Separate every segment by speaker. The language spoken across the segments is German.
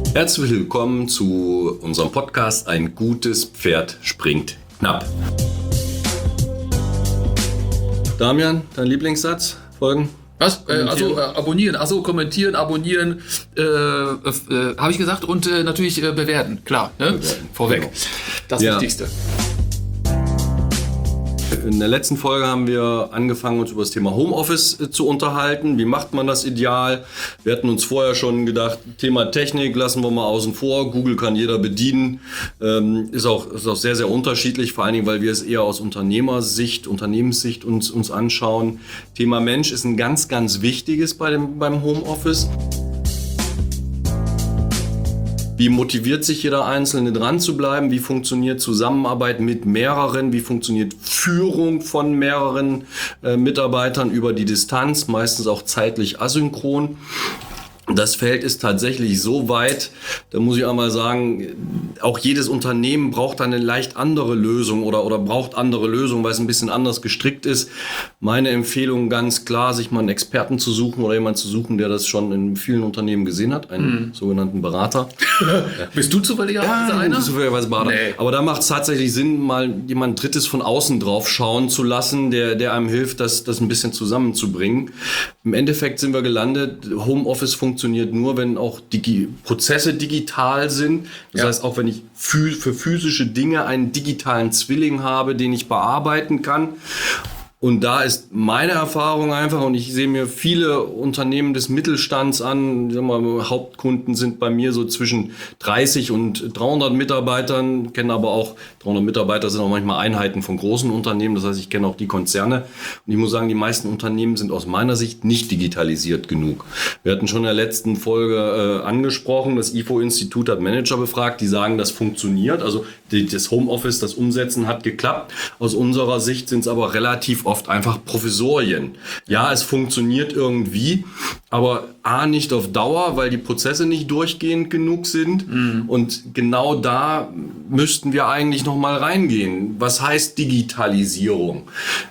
Speaker 1: Herzlich willkommen zu unserem Podcast Ein gutes Pferd springt knapp. Damian, dein Lieblingssatz? Folgen?
Speaker 2: Was? Abonnieren. Kommentieren, abonnieren, habe ich gesagt. Und natürlich bewerten, klar. Ne? Bewerten. Vorweg. Genau. Das Wichtigste.
Speaker 1: In der letzten Folge haben wir angefangen, uns über das Thema Homeoffice zu unterhalten. Wie macht man das ideal? Wir hatten uns vorher schon gedacht, Thema Technik lassen wir mal außen vor. Google kann jeder bedienen. Ist auch sehr, sehr unterschiedlich, vor allen Dingen, weil wir es eher aus Unternehmenssicht uns anschauen. Thema Mensch ist ein ganz, ganz wichtiges beim Homeoffice. Wie motiviert sich jeder Einzelne dran zu bleiben? Wie funktioniert Zusammenarbeit mit mehreren? Wie funktioniert Führung von mehreren Mitarbeitern über die Distanz? Meistens auch zeitlich asynchron. Das Feld ist tatsächlich so weit, da muss ich einmal sagen, auch jedes Unternehmen braucht eine leicht andere Lösung oder braucht andere Lösungen, weil es ein bisschen anders gestrickt ist. Meine Empfehlung ganz klar, sich mal einen Experten zu suchen oder jemanden zu suchen, der das schon in vielen Unternehmen gesehen hat, einen sogenannten Berater.
Speaker 2: Bist du zufälligerweise einer?
Speaker 1: Ja, zufälligerweise Berater. Nee. Aber da macht es tatsächlich Sinn, mal jemand Drittes von außen drauf schauen zu lassen, der einem hilft, das ein bisschen zusammenzubringen. Im Endeffekt sind wir gelandet, Homeoffice funktioniert nur, wenn auch Prozesse digital sind. Das heißt, auch wenn ich für physische Dinge einen digitalen Zwilling habe, den ich bearbeiten kann. Und da ist meine Erfahrung einfach, und ich sehe mir viele Unternehmen des Mittelstands an, ich sag mal, Hauptkunden sind bei mir so zwischen 30 und 300 Mitarbeitern, kenne aber auch, 300 Mitarbeiter sind auch manchmal Einheiten von großen Unternehmen, das heißt, ich kenne auch die Konzerne. Und ich muss sagen, die meisten Unternehmen sind aus meiner Sicht nicht digitalisiert genug. Wir hatten schon in der letzten Folge angesprochen, das IFO-Institut hat Manager befragt, die sagen, das funktioniert, also das Homeoffice, das Umsetzen hat geklappt. Aus unserer Sicht sind es aber relativ oft einfach Provisorien. Ja, es funktioniert irgendwie, aber nicht auf Dauer, weil die Prozesse nicht durchgehend genug sind. Und genau da müssten wir eigentlich noch mal reingehen. Was heißt Digitalisierung?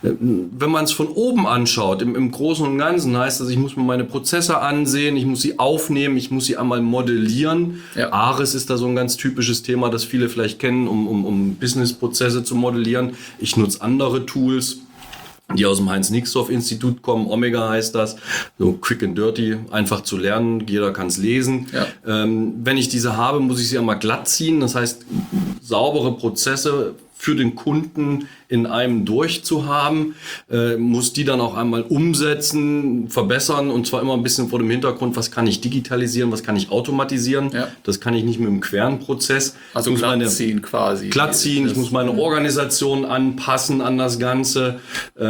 Speaker 1: Wenn man es von oben anschaut, im Großen und Ganzen heißt das, ich muss mir meine Prozesse ansehen, ich muss sie aufnehmen, ich muss sie einmal modellieren. Ja. ARIS ist da so ein ganz typisches Thema, das viele vielleicht kennen, um Business-Prozesse zu modellieren. Ich nutze andere Tools, die aus dem Heinz-Nixdorf-Institut kommen. Omega heißt das. So quick and dirty, einfach zu lernen. Jeder kann es lesen. Ja. Wenn ich diese habe, muss ich sie einmal glatt ziehen. Das heißt, saubere Prozesse für den Kunden in einem durchzuhaben, muss die dann auch einmal umsetzen, verbessern, und zwar immer ein bisschen vor dem Hintergrund, was kann ich digitalisieren, was kann ich automatisieren. Ja. Das kann ich nicht mit einem queren Prozess.
Speaker 2: Also glatt ziehen quasi.
Speaker 1: Glatt ziehen, ich muss meine Organisation anpassen an das Ganze.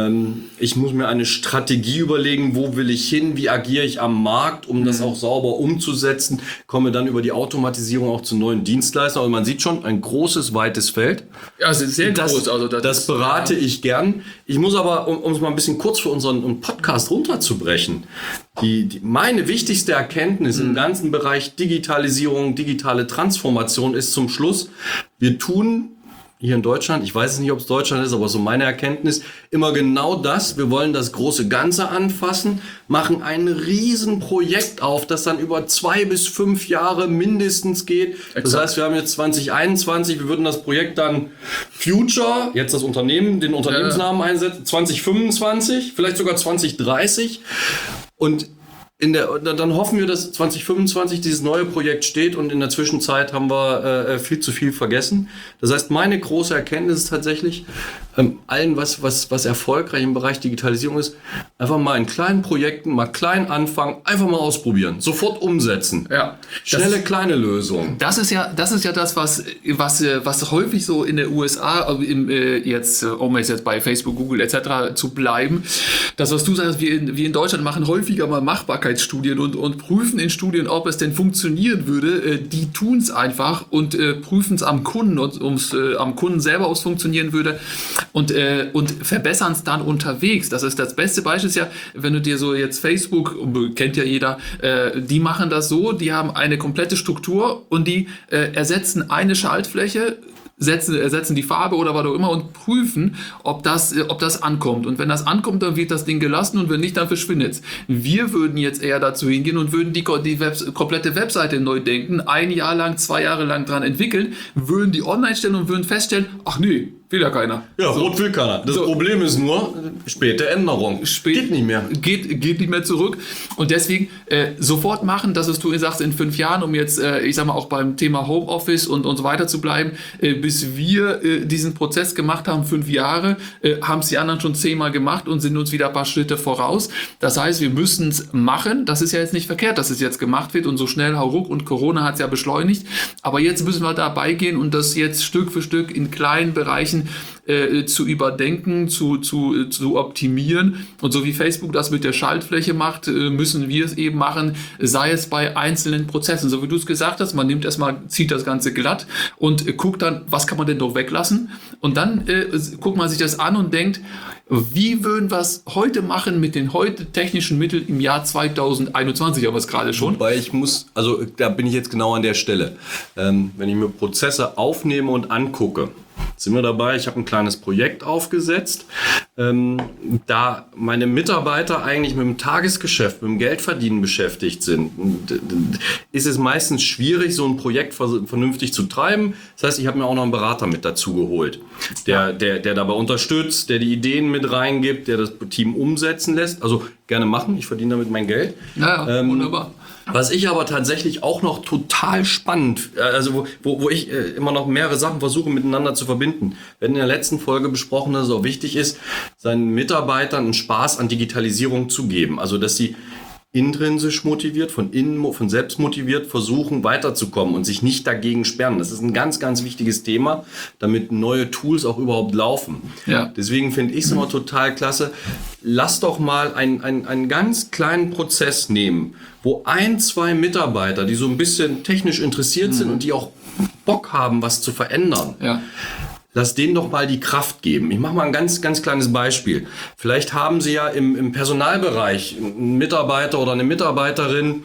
Speaker 1: Ich muss mir eine Strategie überlegen, wo will ich hin, wie agiere ich am Markt, um das auch sauber umzusetzen. Komme dann über die Automatisierung auch zu neuen Dienstleistern. Also man sieht schon, ein großes, weites Feld.
Speaker 2: Ja, also sehr groß. Also
Speaker 1: das berate ich gern. Ich muss aber, um es mal ein bisschen kurz für unseren Podcast runterzubrechen, meine wichtigste Erkenntnis im ganzen Bereich Digitalisierung, digitale Transformation ist zum Schluss, wir tun hier in Deutschland, ich weiß es nicht, ob es Deutschland ist, aber so meine Erkenntnis, immer genau das. Wir wollen das große Ganze anfassen, machen ein Riesenprojekt auf, das dann über 2 bis 5 Jahre mindestens geht. Exakt. Das heißt, wir haben jetzt 2021, wir würden das Projekt dann Future, jetzt das Unternehmen, den Unternehmensnamen einsetzen, 2025, vielleicht sogar 2030. Und dann hoffen wir, dass 2025 dieses neue Projekt steht, und in der Zwischenzeit haben wir viel zu viel vergessen. Das heißt, meine große Erkenntnis ist tatsächlich, allen, was erfolgreich im Bereich Digitalisierung ist, einfach mal in kleinen Projekten, mal klein anfangen, einfach mal ausprobieren, sofort umsetzen. Ja. Schnelle, kleine Lösungen.
Speaker 2: Das ist ja das, was häufig so in der USA, um jetzt bei Facebook, Google etc. zu bleiben, das, was du sagst, wir in Deutschland machen häufiger mal Machbarkeitsstudien und prüfen in Studien, ob es denn funktionieren würde. Die tun es einfach und prüfen es am Kunden, am Kunden selber, ob es funktionieren würde. Und verbessern es dann unterwegs. Das ist das beste Beispiel, ist ja, wenn du dir so jetzt Facebook, kennt ja jeder, die machen das so, die haben eine komplette Struktur und die ersetzen eine Schaltfläche ersetzen die Farbe oder was auch immer und prüfen, ob das ankommt. Und wenn das ankommt, dann wird das Ding gelassen und wenn nicht, dann verschwindet es. Wir würden jetzt eher dazu hingehen und würden die komplette Webseite neu denken, 1 Jahr lang, 2 Jahre lang dran entwickeln, würden die online stellen und würden feststellen, ach nee, will ja keiner.
Speaker 1: Ja, so. Rot will keiner. Das Problem ist nur, späte Änderung. Geht nicht mehr.
Speaker 2: Geht nicht mehr zurück. Und deswegen sofort machen, das was du sagst, in 5 Jahren, um jetzt, ich sag mal, auch beim Thema Homeoffice und so weiter zu bleiben, bis wir diesen Prozess gemacht haben, 5 Jahre, haben es die anderen schon 10-mal gemacht und sind uns wieder ein paar Schritte voraus. Das heißt, wir müssen es machen. Das ist ja jetzt nicht verkehrt, dass es jetzt gemacht wird und so schnell hauruck und Corona hat es ja beschleunigt. Aber jetzt müssen wir dabei gehen und das jetzt Stück für Stück in kleinen Bereichen zu überdenken, zu optimieren. Und so wie Facebook das mit der Schaltfläche macht, müssen wir es eben machen, sei es bei einzelnen Prozessen. So wie du es gesagt hast, man nimmt erstmal, zieht das Ganze glatt und guckt dann, was kann man denn doch weglassen? Und dann guckt man sich das an und denkt, wie würden wir es heute machen mit den heute technischen Mitteln im Jahr 2021, aber es gerade schon.
Speaker 1: Wobei da bin ich jetzt genau an der Stelle. Wenn ich mir Prozesse aufnehme und angucke, sind wir dabei, ich habe ein kleines Projekt aufgesetzt, da meine Mitarbeiter eigentlich mit dem Tagesgeschäft, mit dem Geldverdienen beschäftigt sind, ist es meistens schwierig, so ein Projekt vernünftig zu treiben. Das heißt, ich habe mir auch noch einen Berater mit dazu geholt, der dabei unterstützt, der die Ideen mit reingibt, der das Team umsetzen lässt. Also gerne machen, ich verdiene damit mein Geld.
Speaker 2: Ja, wunderbar.
Speaker 1: Was ich aber tatsächlich auch noch total spannend, also wo ich immer noch mehrere Sachen versuche miteinander zu verbinden. Wir hatten in der letzten Folge besprochen, dass es auch wichtig ist, seinen Mitarbeitern einen Spaß an Digitalisierung zu geben. Also dass sie intrinsisch motiviert, von selbst motiviert versuchen weiterzukommen und sich nicht dagegen sperren. Das ist ein ganz, ganz wichtiges Thema, damit neue Tools auch überhaupt laufen. Ja. Deswegen finde ich es immer total klasse. Lass doch mal einen ganz kleinen Prozess nehmen, wo 1, 2 Mitarbeiter, die so ein bisschen technisch interessiert sind und die auch Bock haben, was zu verändern. Ja. Lass denen doch mal die Kraft geben. Ich mache mal ein ganz, ganz kleines Beispiel. Vielleicht haben Sie ja im Personalbereich einen Mitarbeiter oder eine Mitarbeiterin,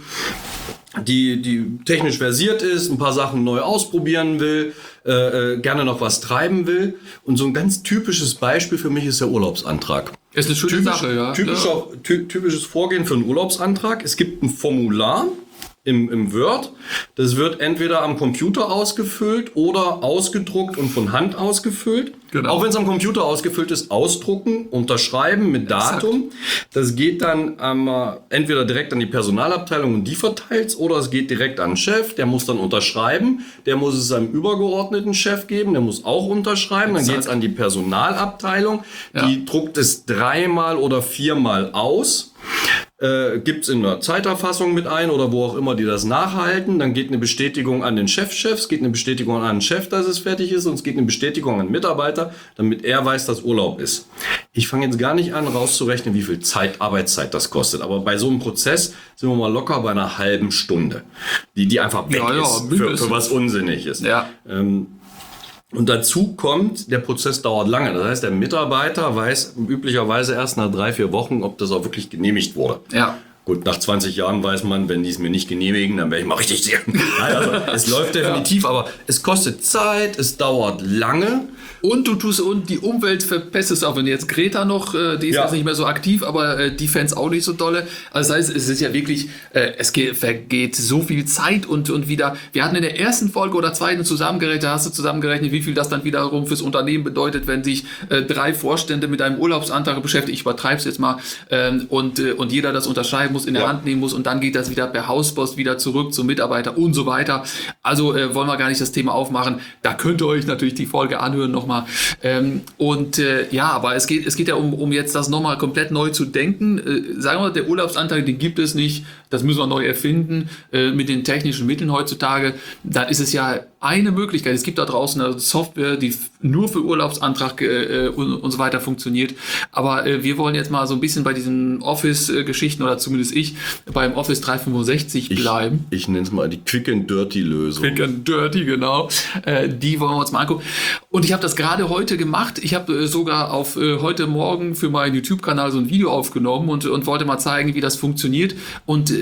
Speaker 1: die technisch versiert ist, ein paar Sachen neu ausprobieren will, gerne noch was treiben will. Und so ein ganz typisches Beispiel für mich ist der Urlaubsantrag.
Speaker 2: Ist eine schöne Sache, ja.
Speaker 1: Typisches Vorgehen für einen Urlaubsantrag. Es gibt ein Formular im Word. Das wird entweder am Computer ausgefüllt oder ausgedruckt und von Hand ausgefüllt. Genau. Auch wenn es am Computer ausgefüllt ist, ausdrucken, unterschreiben mit Datum. Exakt. Das geht dann entweder direkt an die Personalabteilung und die verteilt es, oder es geht direkt an den Chef, der muss dann unterschreiben, der muss es seinem übergeordneten Chef geben, der muss auch unterschreiben, Exakt. Dann geht es an die Personalabteilung, die druckt es 3-mal oder 4-mal aus. Gibt es in der Zeiterfassung mit ein oder wo auch immer die das nachhalten. Dann geht eine Bestätigung an den Chefs, geht eine Bestätigung an den Chef, dass es fertig ist, und es geht eine Bestätigung an den Mitarbeiter, damit er weiß, dass Urlaub ist. Ich fange jetzt gar nicht an, rauszurechnen, wie viel Arbeitszeit das kostet. Aber bei so einem Prozess sind wir mal locker bei einer halben Stunde, die einfach weg ist für was unsinnig ist. Ja. Und dazu kommt, der Prozess dauert lange. Das heißt, der Mitarbeiter weiß üblicherweise erst nach 3-4 Wochen, ob das auch wirklich genehmigt wurde. Ja. Gut, nach 20 Jahren weiß man, wenn die es mir nicht genehmigen, dann werde ich mal richtig sehen. Also, es läuft definitiv, aber es kostet Zeit, es dauert lange.
Speaker 2: Und die Umwelt verpestest auch, wenn jetzt Greta noch, die ist jetzt nicht mehr so aktiv, aber die fände es auch nicht so dolle. Also das heißt, es ist ja wirklich, vergeht so viel Zeit und wieder, wir hatten in der ersten Folge oder zweiten zusammengerechnet, wie viel das dann wiederum fürs Unternehmen bedeutet, wenn sich 3 Vorstände mit einem Urlaubsantrag beschäftigen, ich übertreibe es jetzt mal, und jeder das unterschreiben muss, in der Hand nehmen muss, und dann geht das wieder per Hauspost wieder zurück zum Mitarbeiter und so weiter. Also wollen wir gar nicht das Thema aufmachen. Da könnt ihr euch natürlich die Folge anhören nochmal. Aber es geht ja um jetzt das nochmal komplett neu zu denken. Sagen wir mal, der Urlaubsantrag, den gibt es nicht. Das müssen wir neu erfinden mit den technischen Mitteln heutzutage. Da ist es ja eine Möglichkeit. Es gibt da draußen eine Software, die nur für Urlaubsantrag und so weiter funktioniert. Aber wir wollen jetzt mal so ein bisschen bei diesen Office-Geschichten, oder zumindest ich, beim Office 365 bleiben.
Speaker 1: Ich nenne es mal die Quick and Dirty Lösung.
Speaker 2: Quick and Dirty, genau. Die wollen wir uns mal angucken. Und ich habe das gerade heute gemacht. Ich habe sogar auf heute Morgen für meinen YouTube-Kanal so ein Video aufgenommen und wollte mal zeigen, wie das funktioniert. Und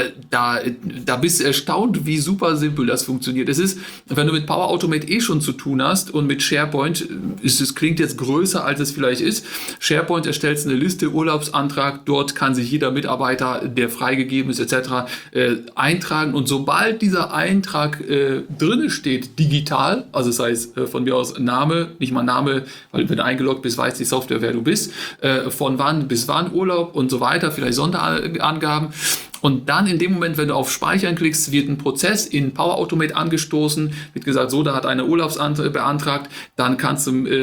Speaker 2: da bist du erstaunt, wie super simpel das funktioniert. Es ist, wenn du mit Power Automate schon zu tun hast und mit SharePoint, es klingt jetzt größer, als es vielleicht ist. SharePoint erstellt eine Liste, Urlaubsantrag, dort kann sich jeder Mitarbeiter, der freigegeben ist etc. Eintragen. Und sobald dieser Eintrag drinne steht, digital, also das heißt von mir aus Name, nicht mal Name, weil wenn du eingeloggt bist, weiß die Software, wer du bist, von wann bis wann Urlaub und so weiter, vielleicht Sonderangaben. Und dann in dem Moment, wenn du auf Speichern klickst, wird ein Prozess in Power Automate angestoßen, wird gesagt, so, da hat einer Urlaubsantrag beantragt, dann das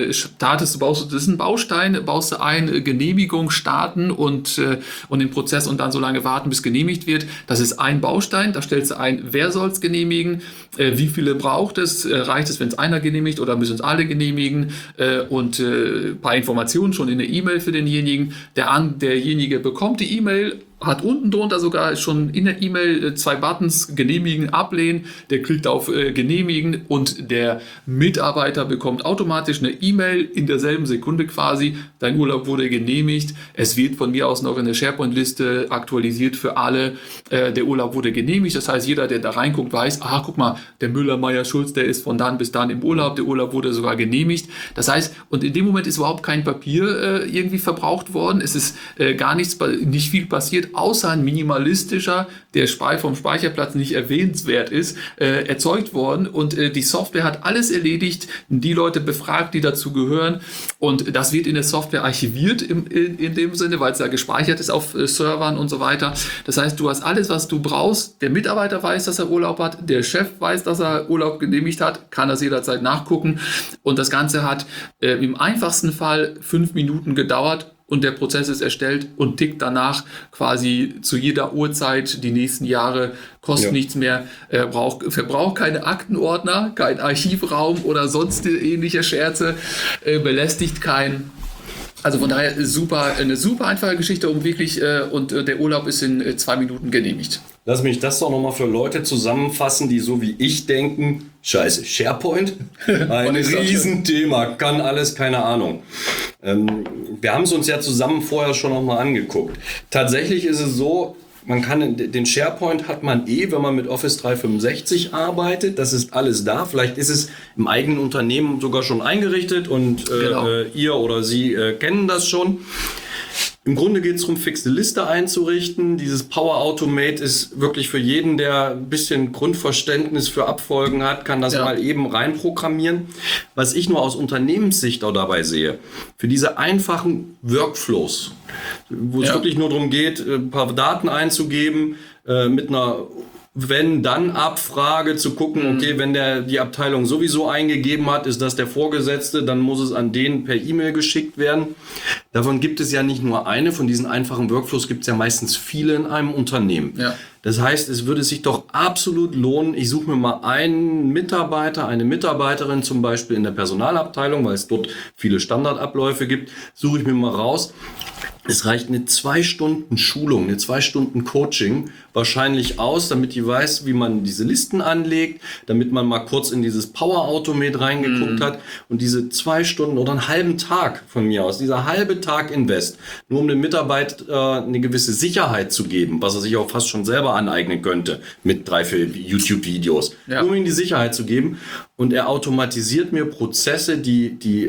Speaker 2: ist ein Baustein, baust du ein, Genehmigung starten und den Prozess und dann so lange warten, bis genehmigt wird. Das ist ein Baustein, da stellst du ein, wer soll es genehmigen, wie viele braucht es, reicht es, wenn es einer genehmigt oder müssen es alle genehmigen und ein paar Informationen schon in der E-Mail für denjenigen. Derjenige bekommt die E-Mail, hat unten drunter sogar schon in der E-Mail 2 Buttons, genehmigen, ablehnen, der klickt auf genehmigen und der Mitarbeiter bekommt automatisch eine E-Mail in derselben Sekunde quasi, dein Urlaub wurde genehmigt, es wird von mir aus noch in der SharePoint-Liste aktualisiert für alle, der Urlaub wurde genehmigt, das heißt, jeder, der da reinguckt, weiß, guck mal, der Müller, Meier, Schulz, der ist von dann bis dann im Urlaub, der Urlaub wurde sogar genehmigt, das heißt, und in dem Moment ist überhaupt kein Papier irgendwie verbraucht worden, es ist nicht viel passiert, außer ein minimalistischer, der vom Speicherplatz nicht erwähnenswert ist, erzeugt worden und die Software hat alles erledigt, die Leute befragt, die dazu gehören und das wird in der Software archiviert in dem Sinne, weil es da gespeichert ist auf Servern und so weiter. Das heißt, du hast alles, was du brauchst. Der Mitarbeiter weiß, dass er Urlaub hat, der Chef weiß, dass er Urlaub genehmigt hat, kann das jederzeit nachgucken und das Ganze hat im einfachsten Fall 5 Minuten gedauert. Und der Prozess ist erstellt und tickt danach quasi zu jeder Uhrzeit die nächsten Jahre, kostet nichts mehr, verbraucht keine Aktenordner, kein Archivraum oder sonst ähnliche Scherze, belästigt keinen. Also von daher eine super einfache Geschichte, um wirklich, und der Urlaub ist in 2 Minuten genehmigt.
Speaker 1: Lass mich das doch nochmal für Leute zusammenfassen, die so wie ich denken, scheiße, SharePoint? Ein Riesenthema, kann alles, keine Ahnung. Wir haben es uns ja zusammen vorher schon nochmal angeguckt. Tatsächlich ist es so, man kann den SharePoint hat man wenn man mit Office 365 arbeitet. Das ist alles da. Vielleicht ist es im eigenen Unternehmen sogar schon eingerichtet und ihr oder sie kennen das schon. Im Grunde geht es darum, fixe Liste einzurichten. Dieses Power Automate ist wirklich für jeden, der ein bisschen Grundverständnis für Abfolgen hat, kann das mal eben reinprogrammieren. Was ich nur aus Unternehmenssicht auch dabei sehe, für diese einfachen Workflows, wo es wirklich nur darum geht, ein paar Daten einzugeben, mit einer Wenn-Dann-Abfrage zu gucken, okay, wenn der die Abteilung sowieso eingegeben hat, ist das der Vorgesetzte, dann muss es an den per E-Mail geschickt werden. Davon gibt es ja nicht nur eine, von diesen einfachen Workflows gibt es ja meistens viele in einem Unternehmen. Ja. Das heißt, es würde sich doch absolut lohnen, ich suche mir mal einen Mitarbeiter, eine Mitarbeiterin zum Beispiel in der Personalabteilung, weil es dort viele Standardabläufe gibt, suche ich mir mal raus. Es reicht eine 2 Stunden Schulung, eine 2 Stunden Coaching wahrscheinlich aus, damit die weiß, wie man diese Listen anlegt, damit man mal kurz in dieses Power Automate reingeguckt hat und diese 2 Stunden oder einen halben Tag von mir aus, dieser halbe Tag Invest, nur um dem Mitarbeiter eine gewisse Sicherheit zu geben, was er sich auch fast schon selber aneignen könnte mit 3, 4 YouTube-Videos, nur um ihm die Sicherheit zu geben. Und er automatisiert mir Prozesse, die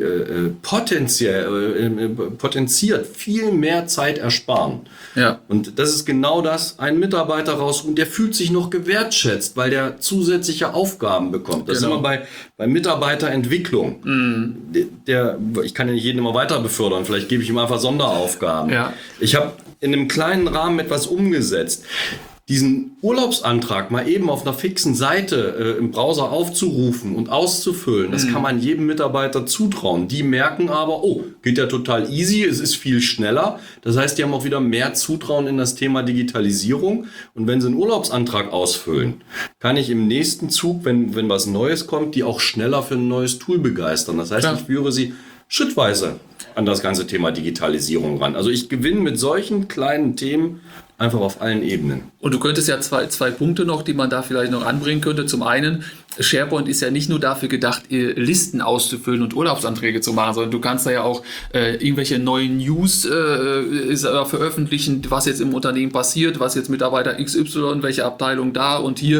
Speaker 1: potenziert viel mehr Zeit ersparen. Ja. Und das ist genau das, ein Mitarbeiter raus und der fühlt sich noch gewertschätzt, weil der zusätzliche Aufgaben bekommt. Das ist immer bei Mitarbeiterentwicklung. Ich kann ja nicht jeden immer weiter befördern, vielleicht gebe ich ihm einfach Sonderaufgaben. Ja. Ich habe in einem kleinen Rahmen etwas umgesetzt. Diesen Urlaubsantrag mal eben auf einer fixen Seite im Browser aufzurufen und auszufüllen, das kann man jedem Mitarbeiter zutrauen. Die merken aber, geht ja total easy, es ist viel schneller. Das heißt, die haben auch wieder mehr Zutrauen in das Thema Digitalisierung. Und wenn sie einen Urlaubsantrag ausfüllen, kann ich im nächsten Zug, wenn was Neues kommt, die auch schneller für ein neues Tool begeistern. Das heißt, ich führe sie schrittweise an das ganze Thema Digitalisierung ran. Also ich gewinne mit solchen kleinen Themen einfach auf allen Ebenen.
Speaker 2: Und du könntest ja zwei Punkte noch, die man da vielleicht noch anbringen könnte. Zum einen, SharePoint ist ja nicht nur dafür gedacht, Listen auszufüllen und Urlaubsanträge zu machen, sondern du kannst da ja auch irgendwelche neuen News veröffentlichen, was jetzt im Unternehmen passiert, was jetzt Mitarbeiter XY, welche Abteilung da und hier,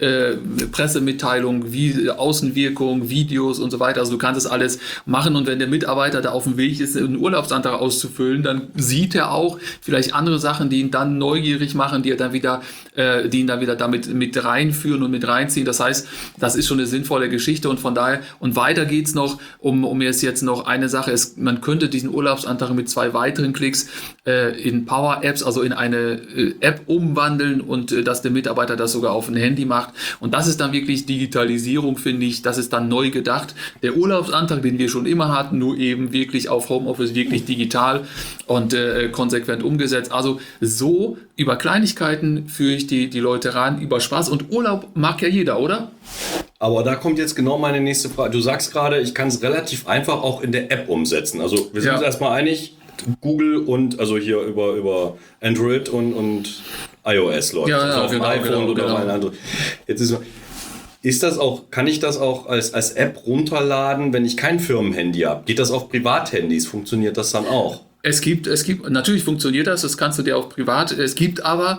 Speaker 2: Pressemitteilung, wie Außenwirkung, Videos und so weiter. Also du kannst das alles machen, und wenn der Mitarbeiter da auf dem Weg ist, einen Urlaubsantrag auszufüllen, dann sieht er auch vielleicht andere Sachen, die ihn dann neugierig machen, die ihn dann wieder damit mit reinführen und mit reinziehen. Das heißt, das ist schon eine sinnvolle Geschichte, und von daher, und weiter geht's noch, um jetzt noch eine Sache, man könnte diesen Urlaubsantrag mit 2 weiteren Klicks in Power Apps, also in eine App umwandeln, und dass der Mitarbeiter das sogar auf ein Handy macht. Und das ist dann wirklich Digitalisierung, finde ich. Das ist dann neu gedacht. Der Urlaubsantrag, den wir schon immer hatten, nur eben wirklich auf Homeoffice, wirklich digital und konsequent umgesetzt. Also so über Kleinigkeiten führe ich die Leute ran, über Spaß. Und Urlaub mag ja jeder, oder?
Speaker 1: Aber da kommt jetzt genau meine nächste Frage. Du sagst gerade, ich kann es relativ einfach auch in der App umsetzen. Also wir sind uns erstmal einig, Google und also hier über Android und iOS läuft.
Speaker 2: Ja,
Speaker 1: also auf dem iPhone oder
Speaker 2: genau.
Speaker 1: ein anderes. Jetzt ist das auch, kann ich das auch als App runterladen, wenn ich kein Firmenhandy habe? Geht das auf Privathandys? Funktioniert das dann auch?
Speaker 2: Es gibt, natürlich funktioniert das kannst du dir auch privat. Es gibt aber,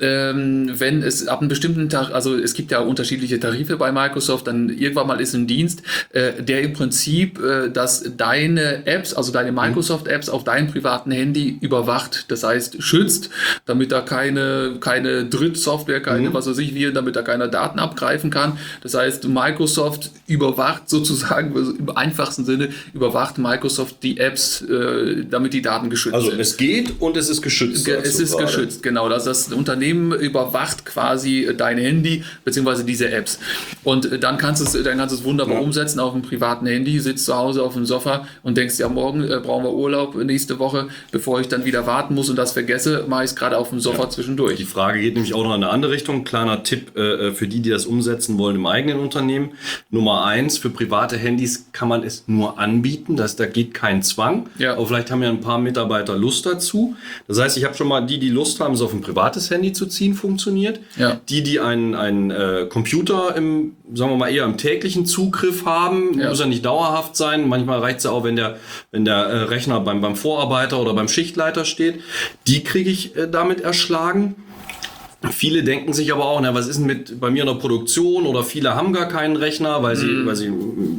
Speaker 2: wenn es ab einem bestimmten Tag, also es gibt ja unterschiedliche Tarife bei Microsoft, dann irgendwann mal ist ein Dienst, der im Prinzip, dass deine Apps, also deine Microsoft-Apps auf deinem privaten Handy überwacht, das heißt schützt, damit da keine Drittsoftware, was weiß ich, damit da keiner Daten abgreifen kann. Das heißt, Microsoft überwacht sozusagen, im einfachsten Sinne, überwacht Microsoft die Apps, damit die Daten geschützt sind.
Speaker 1: Also es geht und es ist geschützt.
Speaker 2: Es ist geschützt, genau. Das Unternehmen überwacht quasi dein Handy bzw. diese Apps. Und dann kannst du es wunderbar umsetzen auf dem privaten Handy, sitzt zu Hause auf dem Sofa und denkst, ja, morgen brauchen wir Urlaub, nächste Woche, bevor ich dann wieder warten muss und das vergesse, mache ich es gerade auf dem Sofa zwischendurch. Die
Speaker 1: Frage geht nämlich auch noch in eine andere Richtung. Kleiner Tipp für die das umsetzen wollen im eigenen Unternehmen. Nummer 1, für private Handys kann man es nur anbieten, da geht kein Zwang. Ja. Aber vielleicht haben ja ein paar Mitarbeiter Lust dazu. Das heißt, ich habe schon mal die Lust haben, es auf ein privates Handy zu ziehen, funktioniert. Ja. Die einen Computer sagen wir mal, eher im täglichen Zugriff haben, muss ja nicht dauerhaft sein. Manchmal reicht es ja auch, wenn der Rechner beim Vorarbeiter oder beim Schichtleiter steht. Die kriege ich damit erschlagen. Viele denken sich aber auch, was ist denn bei mir in der Produktion, oder viele haben gar keinen Rechner, weil sie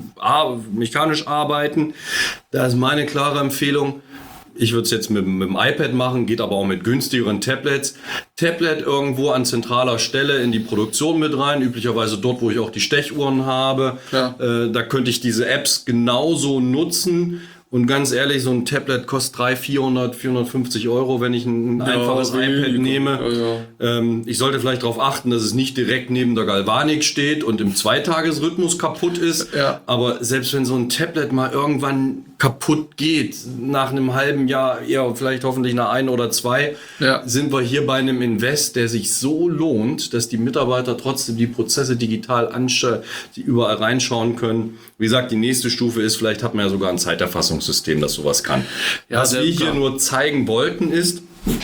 Speaker 1: mechanisch arbeiten. Da ist meine klare Empfehlung, ich würde es jetzt mit dem iPad machen, geht aber auch mit günstigeren Tablets. Tablet irgendwo an zentraler Stelle in die Produktion mit rein, üblicherweise dort, wo ich auch die Stechuhren habe. Ja. Da könnte ich diese Apps genauso nutzen. Und ganz ehrlich, so ein Tablet kostet 300, 400, 450 Euro, wenn ich ein einfaches iPad nehme. Ja. Ich sollte vielleicht darauf achten, dass es nicht direkt neben der Galvanik steht und im Zweitagesrhythmus kaputt ist. Ja. Aber selbst wenn so ein Tablet mal irgendwann kaputt geht, nach einem halben Jahr, ja, vielleicht hoffentlich nach 1 oder 2, sind wir hier bei einem Invest, der sich so lohnt, dass die Mitarbeiter trotzdem die Prozesse digital die überall reinschauen können. Wie gesagt, die nächste Stufe ist, vielleicht hat man ja sogar ein Zeiterfassungssystem, das sowas kann. Ja, was wir hier nur zeigen wollten ist,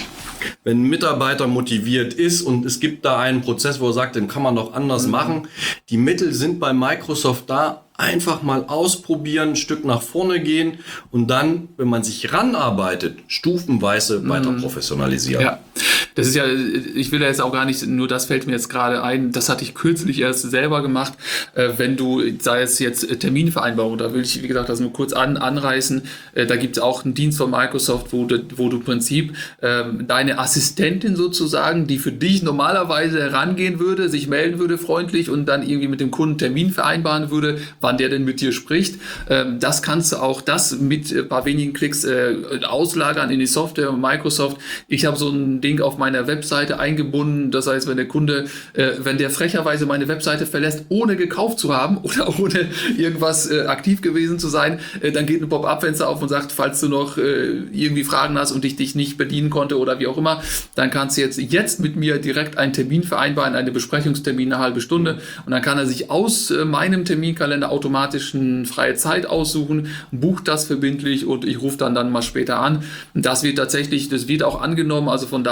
Speaker 1: wenn ein Mitarbeiter motiviert ist und es gibt da einen Prozess, wo er sagt, den kann man doch anders machen. Die Mittel sind bei Microsoft da. Einfach mal ausprobieren, ein Stück nach vorne gehen und dann, wenn man sich ranarbeitet, stufenweise weiter professionalisieren. Ja,
Speaker 2: das ist ja, ich will ja jetzt auch gar nicht, nur das fällt mir jetzt gerade ein, das hatte ich kürzlich erst selber gemacht, wenn du, sei es jetzt Terminvereinbarung, da will ich, wie gesagt, das nur kurz anreißen, da gibt es auch einen Dienst von Microsoft, wo du im Prinzip deine Assistentin sozusagen, die für dich normalerweise herangehen würde, sich melden würde freundlich und dann irgendwie mit dem Kunden Termin vereinbaren würde, wann der denn mit dir spricht. Das kannst du auch mit ein paar wenigen Klicks auslagern in die Software Microsoft. Ich habe so ein Ding auf meiner Webseite eingebunden. Das heißt, wenn der Kunde, wenn der frecherweise meine Webseite verlässt, ohne gekauft zu haben oder ohne irgendwas aktiv gewesen zu sein, dann geht ein Pop-up-Fenster auf und sagt, falls du noch irgendwie Fragen hast und ich dich nicht bedienen konnte oder wie auch immer, dann kannst du jetzt mit mir direkt einen Termin vereinbaren, einen Besprechungstermin, eine halbe Stunde, und dann kann er sich aus meinem Terminkalender automatisch eine freie Zeit aussuchen, bucht das verbindlich und ich rufe dann mal später an. Und das wird auch angenommen, also von daher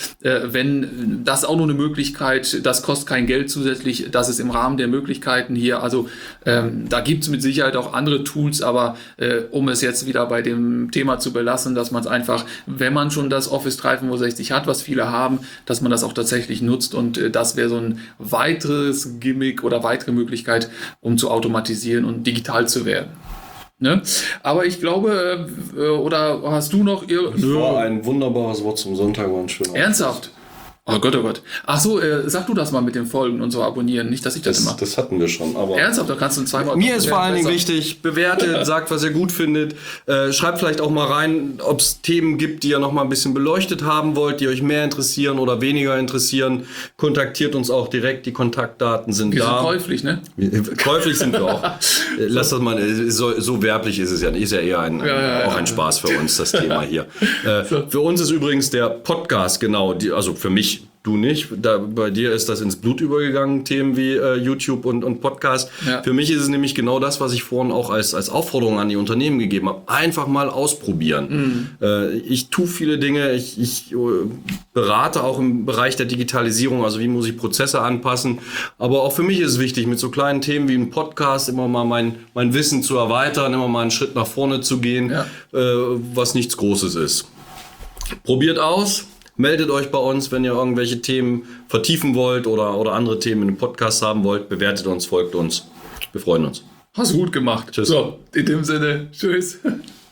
Speaker 2: wenn das auch noch eine Möglichkeit, das kostet kein Geld zusätzlich, das ist im Rahmen der Möglichkeiten hier. Also da gibt es mit Sicherheit auch andere Tools, aber um es jetzt wieder bei dem Thema zu belassen, dass man es einfach, wenn man schon das Office 365 hat, was viele haben, dass man das auch tatsächlich nutzt, und das wäre so ein weiteres Gimmick oder weitere Möglichkeit, um zu automatisieren und digital zu werden. Ne? Aber ich glaube, oder hast du noch...
Speaker 1: War ein wunderbares Wort zum Sonntag, war ein schöner.
Speaker 2: Ernsthaft? Oh Gott, oh Gott. Ach so, sag du das mal mit den Folgen und so abonnieren, nicht, dass ich das mache.
Speaker 1: Das hatten wir schon, aber...
Speaker 2: Ernsthaft, da kannst du zweimal...
Speaker 1: Mir ist vor allen Dingen wichtig, bewertet, sagt, was ihr gut findet. Schreibt vielleicht auch mal rein, ob es Themen gibt, die ihr noch mal ein bisschen beleuchtet haben wollt, die euch mehr interessieren oder weniger interessieren. Kontaktiert uns auch direkt, die Kontaktdaten sind da.
Speaker 2: Wir sind käuflich, ne?
Speaker 1: Käuflich sind wir auch. Lass das mal, so werblich ist es ja nicht. Ist ja eher auch ein Spaß für uns, das Thema hier. Für uns ist übrigens der Podcast, genau, also für mich, du nicht. Bei dir ist das ins Blut übergegangen, Themen wie YouTube und Podcast. Ja. Für mich ist es nämlich genau das, was ich vorhin auch als Aufforderung an die Unternehmen gegeben habe. Einfach mal ausprobieren. Ich tue viele Dinge. Ich berate auch im Bereich der Digitalisierung, also wie muss ich Prozesse anpassen. Aber auch für mich ist es wichtig, mit so kleinen Themen wie einem Podcast immer mal mein Wissen zu erweitern, immer mal einen Schritt nach vorne zu gehen, was nichts Großes ist. Probiert aus. Meldet euch bei uns, wenn ihr irgendwelche Themen vertiefen wollt oder andere Themen in dem Podcast haben wollt. Bewertet uns, folgt uns. Wir freuen uns.
Speaker 2: Hast du gut gemacht.
Speaker 1: Tschüss.
Speaker 2: So, in dem Sinne, tschüss.